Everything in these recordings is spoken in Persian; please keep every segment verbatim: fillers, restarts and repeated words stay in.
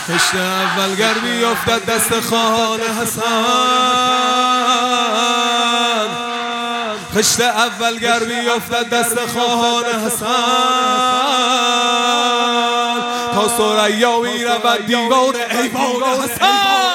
خشت اول گر بیفتد دست خواهان حسن، خشت اول گر بیفتد دست خواهان حسن، تا ثریا می رود دیوار ایوان حسن.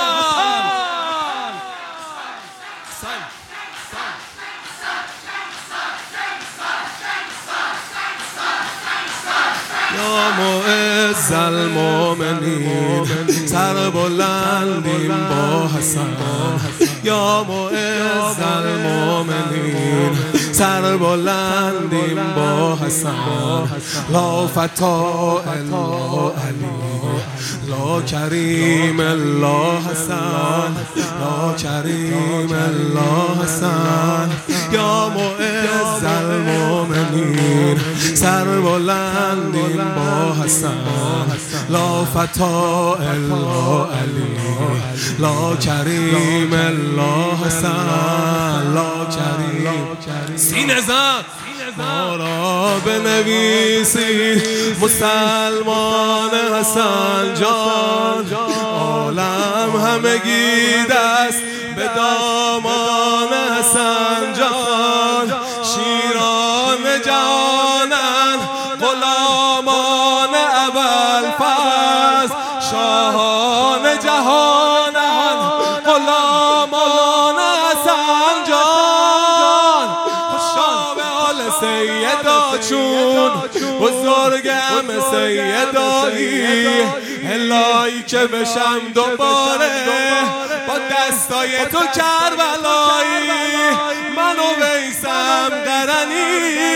یا معز المؤمنین سر بلندیم با حسن، یا معز المؤمنین سر بلندیم با حسن. لا فتا الا علی، لا کریم الا حسن، لا کریم الا حسن. یا معز المؤمنین سر بلندیم با حسن، لا فتا الا علی، لا کریم الا حسن، لا کریم. سینه زن ما را بنویسید مسلمان حسن جان، عالم همگی دست به دامان حسن جان. شیران جانند غلامان ابوالفضل، شاهان جهانند غلامان حسن جان. خوشا به حال سیدا چون بزرگم سیدایی، الهی که بشم دوباره با دستای تو کربلایی. من و ویسم قرنی،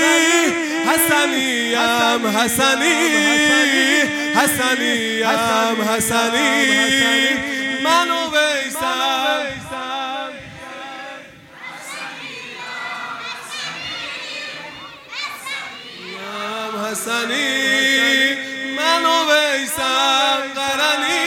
حسنیم حسنی، حسنیم حسنی. من و ویسم حسنی، من و ویسم قرنی.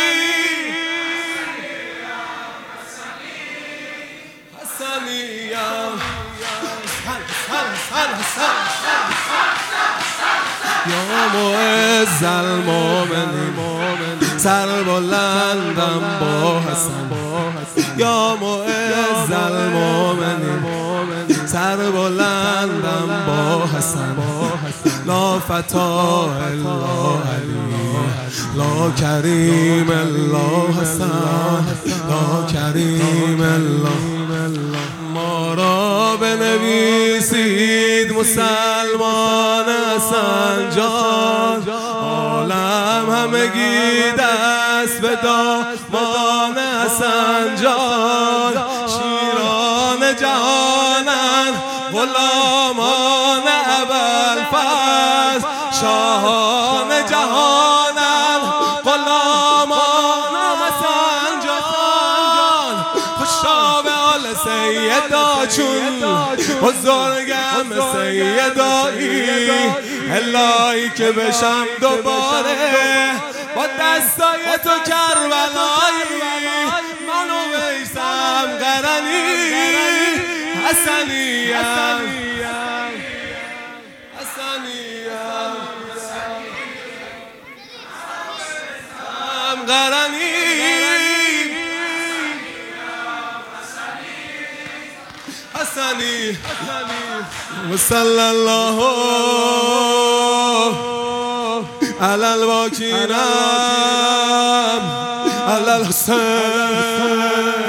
یا معز المؤمنین سر بلندم با حسن، یا معز المؤمنین سر بلندم با حسن. لا فتا الا علی، لا کریم الا حسن، لا کریم الا. ما را بنویسید مسلمان حسن جان، عالم همگی دست به دامان حسن جان. شیران جهانند غلامان ابوالفضل، شاهان جهانند غلامان حسن جان. خوشا به حال سیدا چون بزرگم سیدایی، الهی که بشم دوباره با دستای تو کربلایی. من و ویسم قرنی، حسنیم حسنیم قرنی. حسنی و صلی الله علی الواکرین علی الحسین.